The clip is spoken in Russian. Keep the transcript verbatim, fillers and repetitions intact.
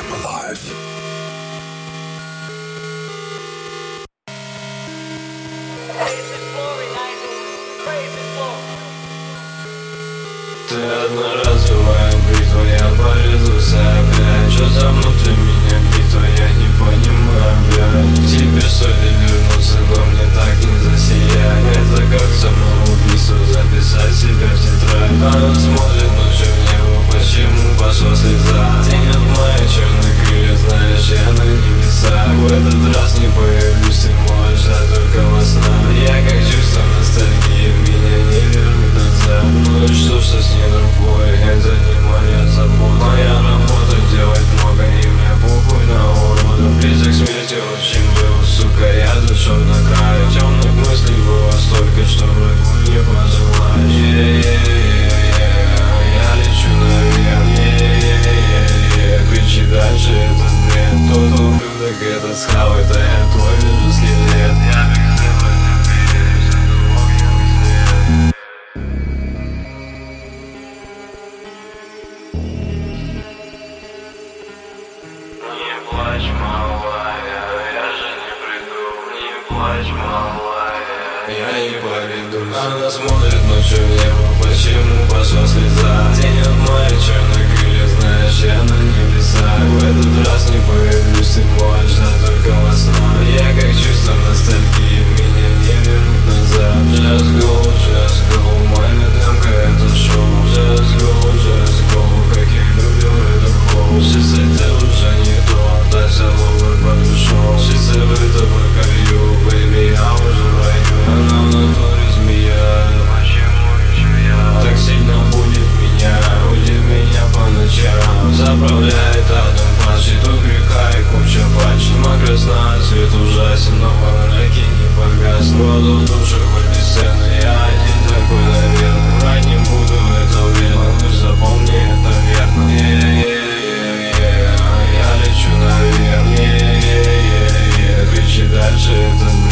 Alive. Ты одноразовая битва, я порезался опять. Что за внутри меня битва, я не понимаю, блядь. К тебе стоит вернуться, но мне так не засиять. Это как самоубийство, записать себя в тетрадь. Она смотрит ночью в небо, почему пошла слеза. Тень от моей черной крылья, знаешь, я на небесах. В этот раз не появлюсь, ты можешь ждать только во снах. Я как чувство ностальгии, меня не вернут назад. Ну и что, что с ней другой, это не моя забота. Моя работа делать много, и мне похуй на урода. Близок к смерти очень был, сука, я дошел на край. Темных мыслей было столько, что врагу не пожелаешь. Yeah-yeah-yeah-yeah, я лечу наверх. Yeah-yeah-yeah-yeah, кричи дальше этот бред. Тот ублюдок, этот схав, это я твой вижу скелет. Я бегаю в этом мире, всюду огненный свет. Не плачь, малая, я же не приду. Не плачь, малая, я не поведусь. Она смотрит ночью в небо, почему пошла слеза. Тень от моей черной крылья, знаешь, я на небесах. В этот раз не появлюсь, ты можешь ждать только во снах. Я как чувство ностальгии, меня не вернут назад. Just go, just go, мой демка это шоу. Just go, just go, как я люблю это хоу. Сейчас это уже не то, дай целовать по душу. Сейчас это покорю, baby, я уже в раю. Она в натуре змея, почему еще я? Так сильно будет меня, будет меня по ночам. Заправляет адом падший, тут греха и куча фальши. Тьма красная, свет ужасен, но во мраке не погас. Воду в душе, хоть без сцены, я один такой, наверное. Врать не буду, это уверен, лишь запомни, это верно. Yeah-yeah-yeah-yeah, я лечу наверх. Yeah-yeah-yeah-yeah, кричи дальше этот